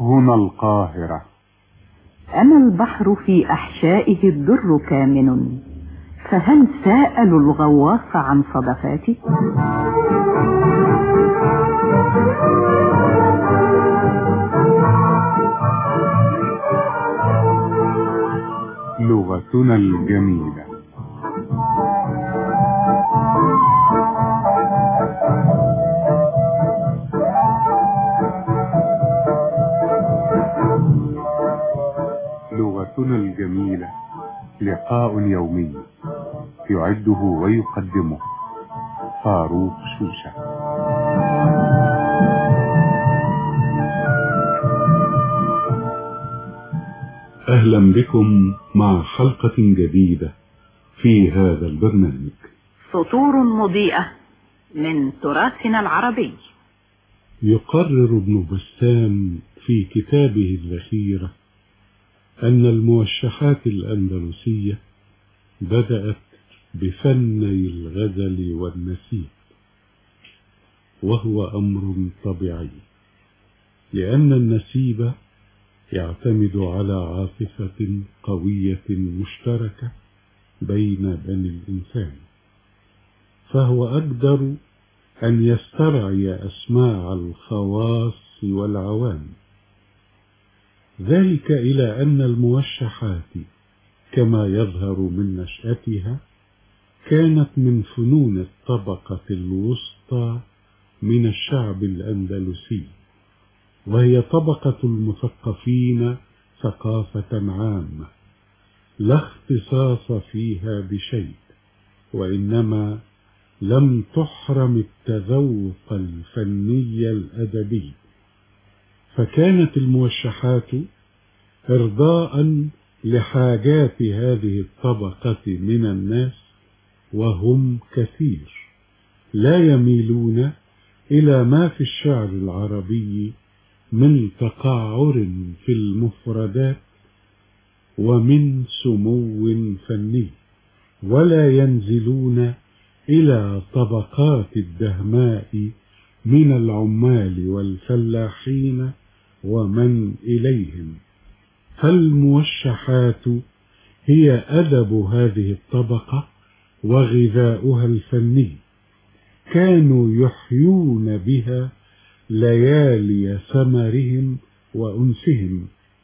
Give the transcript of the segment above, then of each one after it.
هنا القاهرة. أنا البحر في أحشائه الدر كامن، فهل سأل الغواص عن صدفاتي؟ لغتنا الجميلة. لغتنا الجميلة لقاء يومي يعده ويقدمه فاروق شوشة. أهلا بكم مع حلقة جديدة في هذا البرنامج. سطور مضيئة من تراثنا العربي. يقرر ابن بسام في كتابه الذخيرة أن الموشحات الأندلسية بدأت بفني الغزل والنسيج، وهو أمر طبيعي لأن النسيب يعتمد على عاطفة قوية مشتركة بين بني الإنسان، فهو أقدر أن يسترعي أسماع الخواص والعوام، ذلك إلى أن الموشحات كما يظهر من نشأتها كانت من فنون الطبقة الوسطى من الشعب الأندلسي، وهي طبقة المثقفين ثقافة عامة لا اختصاص فيها بشيء، وإنما لم تحرم التذوق الفني الأدبي، فكانت الموشحات إرضاء لحاجات هذه الطبقة من الناس، وهم كثير لا يميلون إلى ما في الشعر العربي من تقعر في المفردات ومن سمو فني، ولا ينزلون إلى طبقات الدهماء من العمال والفلاحين ومن إليهم، فالموشحات هي أدب هذه الطبقة وغذاؤها الفني، كانوا يحيون بها ليالي سمرهم وأنسهم،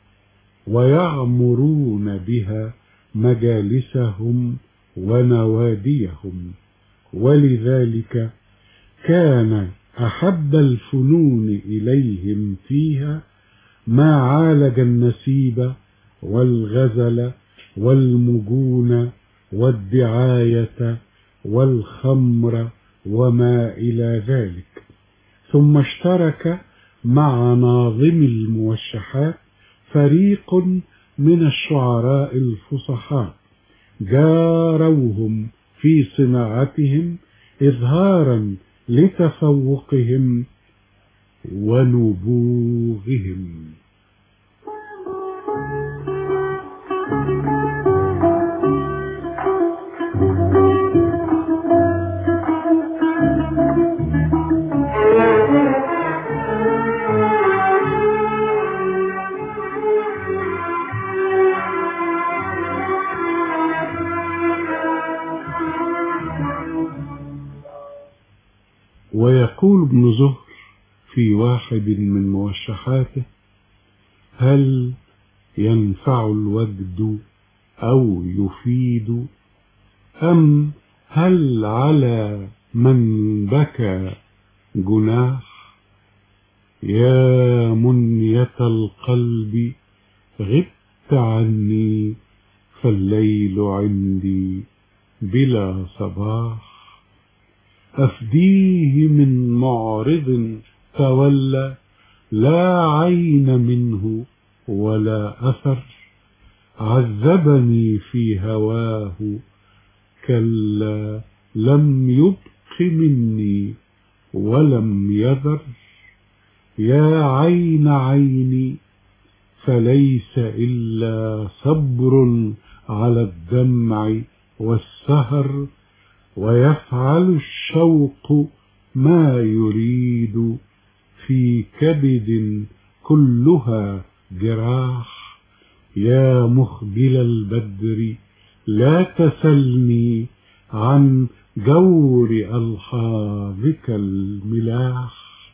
ويعمرون بها مجالسهم ونواديهم، ولذلك كان أحب الفنون إليهم فيها ما عالج النسيب والغزل والمجون والدعاية والخمر وما إلى ذلك. ثم اشترك مع ناظم الموشحات فريق من الشعراء الفصحاء جاروهم في صناعتهم إظهارا لتفوقهم ونبوغهم. ويقول ابن زهر في واحد من موشحاته: هل ينفع الوجد أو يفيد، أم هل على من بكى جناح؟ يا منية القلب غبت عني، فالليل عندي بلا صباح، أفديه من معرض تولى، لا عين منه ولا أثر، عذبني في هواه كلا، لم يبق مني ولم يذر، يا عين عيني فليس إلا صبر على الدمع والسهر، ويفعل الشوق ما يريد في كبد كلها جراح. يا مخجل البدر لا تسلني عن جور ألحاظك الملاح.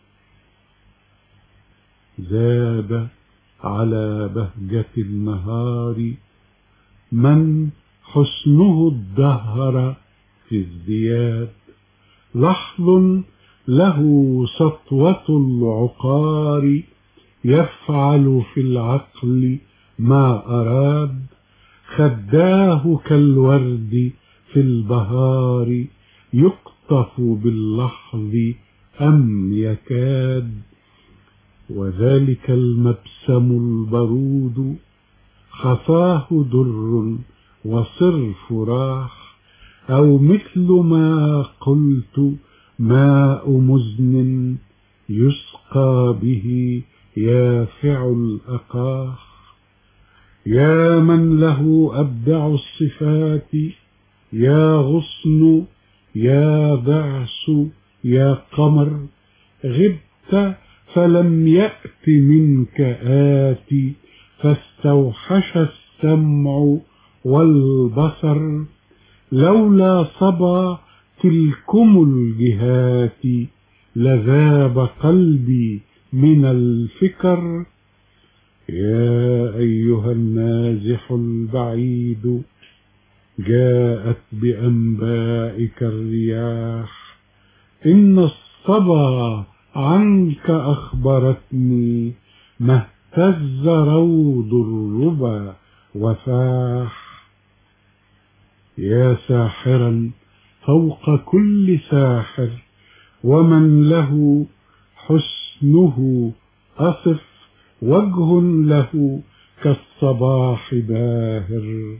زاد على بهجة النهار من حسنه الدهر في ازدياد، لحظ له سطوة العقار يفعل في العقل ما أراد. خداه كالورد في البهار يقطف باللحظ أم يكاد. وذلك المبسم البرود خفاه در وصرف راح، أو مثل ما قلت ماء مزن يسقى به يافع الأقاح. يا من له أبدع الصفات يا غصن يا ضعس يا قمر، غبت فلم يأت منك آتي، فاستوحش السمع والبصر. لولا صبا تلكم الجهات لذاب قلبي من الفكر. يا أيها النازح البعيد جاءت بأنبائك الرياح، إن الصبا عنك أخبرتني ما اهتز روض الربا وفاح. يا ساحرا فوق كل ساحر ومن له حسنه أصف، وجه له كالصباح باهر.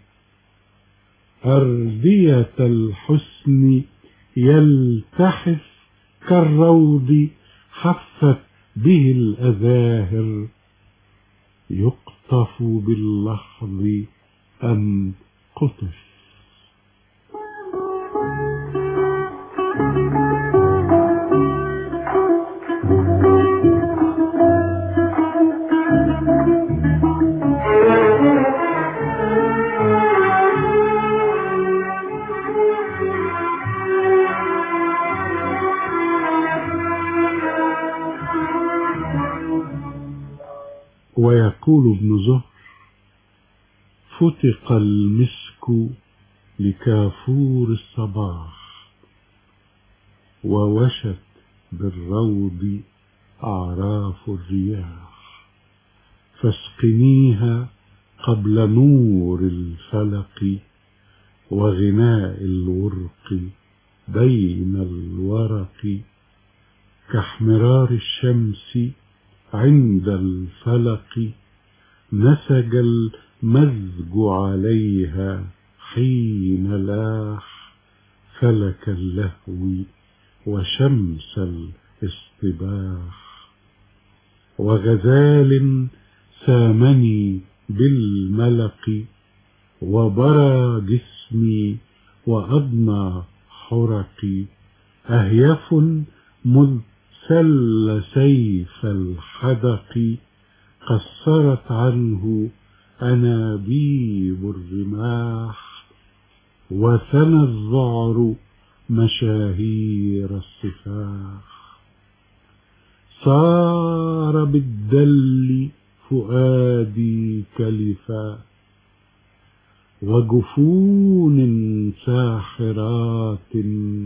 أردية الحسن يلتحف كالروض حفت به الأزاهر، يقطف باللحظ أم قطف. ويقول ابن زهر: فتق المسك لكافور الصباح، ووشت بالروض أعراف الرياح، فاسقنيها قبل نور الفلق وغناء الورق بين الورق، كاحمرار الشمس عند الفلق، نسج المزج عليها حين لاح، فلك اللهو وشمس الاصطباح. وغزال سامني بالملق، وبرى جسمي وأضنى حرقي، أهيف مذ سل سيف الحدق، قصرت عنه أنابيب الرماح، وثنى الذعر مشاهير الصفاح. صار بالدل فؤادي كلفا، وجفون ساحرات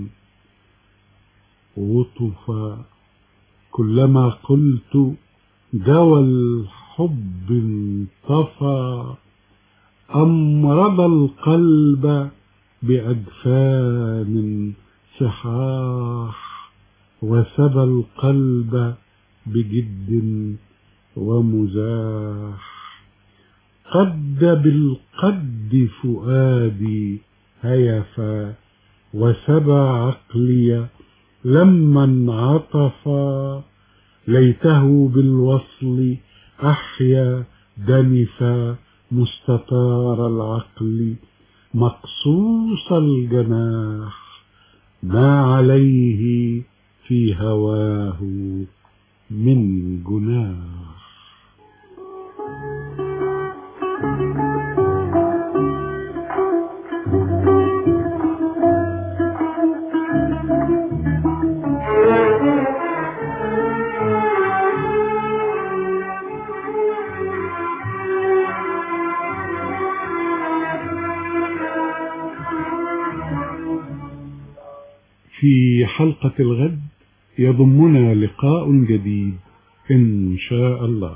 وطفا، كلما قلت دوى الحب انطفى، أمرض القلب بأدفان صحاح، وسبى القلب بجد ومزاح. قد بالقد فؤادي هيفا، وسبى عقلي لما انعطفا، ليته بالوصل أحيا دنفا، مستطار العقل مقصوص الجناح، ما عليه في هواه من جناح. في حلقة الغد يضمنا لقاء جديد إن شاء الله.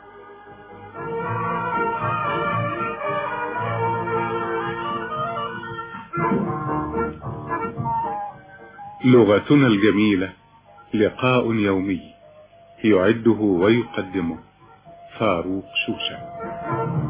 لغتنا الجميلة لقاء يومي، يعده ويقدمه فاروق شوشة.